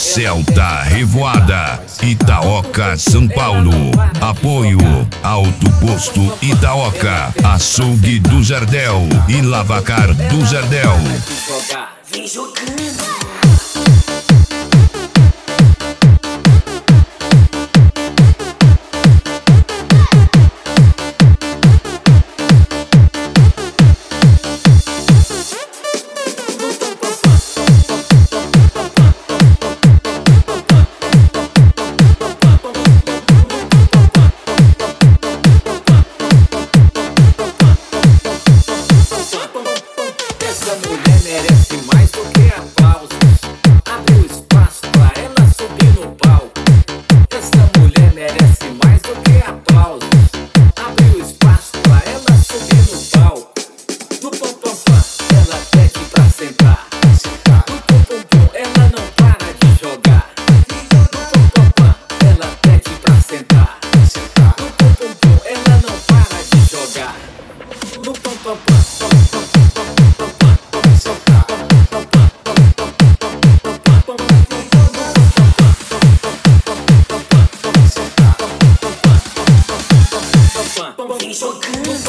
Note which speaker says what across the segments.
Speaker 1: Celta Revoada, Itaoca, São Paulo. Apoio Alto Posto Itaoca, Açougue do Jardel e Lavacar do Jardel.
Speaker 2: Vem jogando. Essa mulher merece mais do que aplausos. Abre o espaço pra ela subir no palco. Essa mulher merece mais do que aplausos. Abre o espaço pra ela subir no palco. No pam pam pam, ela pede pra sentar. No pum pum pum, ela não para de jogar. No pam pam pam, ela pede pra sentar. No pum pum pum, ela não para de jogar. No pam pam pam. Vem jogando.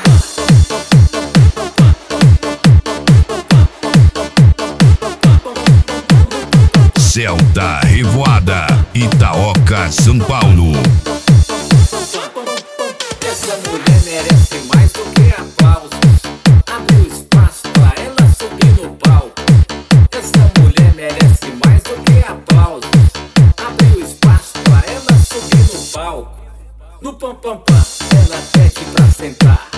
Speaker 1: Celta Revoada, Itaoca, São Paulo.
Speaker 2: Essa mulher merece mais do que aplausos. Abre o espaço pra ela subir no palco. Essa mulher merece mais do que aplausos. Abre o espaço pra ela subir no palco. No pam pam pam, ela pede pra sentar.